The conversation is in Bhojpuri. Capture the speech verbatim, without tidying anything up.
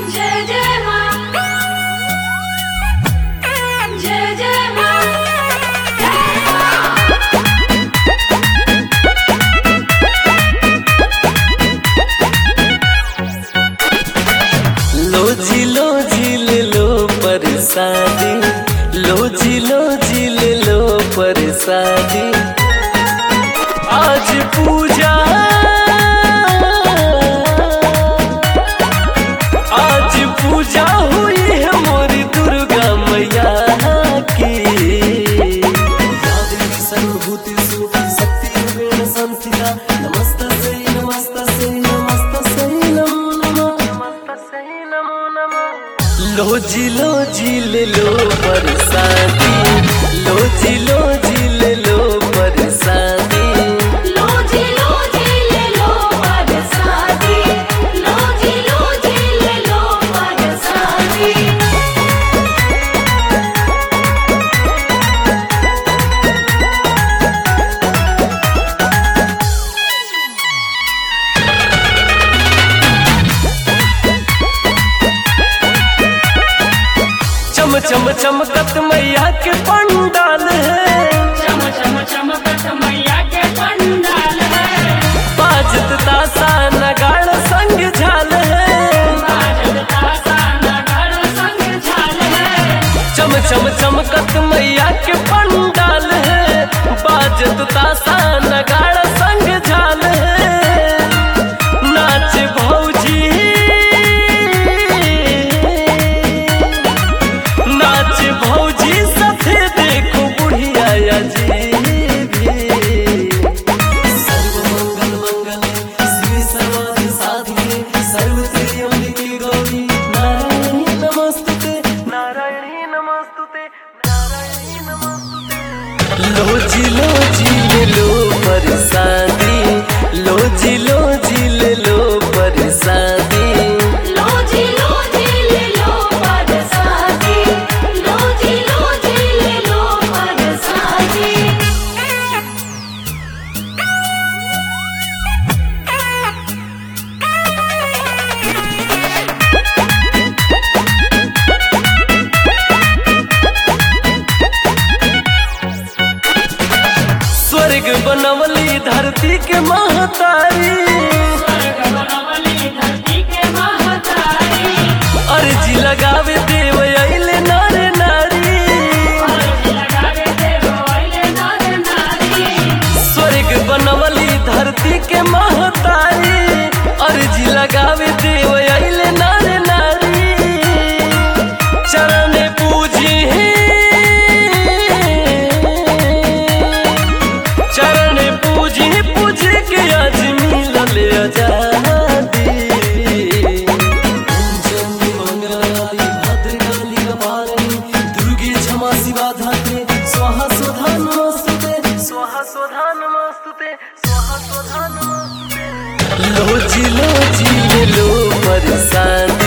जय जय माँ, जय जय माँ, जय माँ। लो जी लो जी ले लो परसादी, लो जी लो जी ले लो परसादी। आज पूजा आज पूजा हुई है मोरी दुर्गा मैया की। सर्वभूतेषु शक्तिरूपेण संस्थिता नमस्तस्यै नमस्तस्यै नमस्तस्यै नमो नमः। लो जी लो जी ले लो परसादी, लो जी लो जी ले लो परसादी। लो जी लो जी ले लो परसादी, लो जी लो जी ले लो परसादी। चम चम चमकत मैया के पंडाल है, चम चम चमकत मैया के पंडाल है। बाजत तासा नगाड़ संग झाल है। बाजत तासा नगाड़ संग झाल है। चम चम चमकत मैया के पंडाल है, बाजत तासा नगाड़ संग झाल है। नाच भौजी नाच भौजी सथे देखो बुढ़िया जी भी। सर्वमंगल मंगले शिवे सर्वार्थ साधिके सर्वत्र अम्बिके गौरी नारायणी नमस्तुते नारायणी नमस्तुते नारायणी नमस्तुते। लो जी लो जी ले लो परसादी, लो जी लो जी ले लो परसादी। लो जी लो जी ले लो परसादी, लो जी लो जी ले लो परसादी। स्वर्ग बनवली धरती के महतारी, स्वर्ग बनवली धरती के महतारी। अर्जी लगावे देव अइले नर नारी। अर्जी लगावे देव अइले नर नारी। स्वर्ग बनवली धरती के महतारी, अर्जी लगावे देव अइले नर नारी। चरण पूजी चरण पूजी पूज के आज मिलल आजादी। चंडी मंगलवाली भद्रकाली कपालिनी दुर्गे क्षमा शिवा धात्रे स्वाहा स्वधा नमस्तुते स्वाहा स्वधा नमस्तुते स्वाहा स्वधा नमस्तुते। लो जी लो जी ले लो परसादी।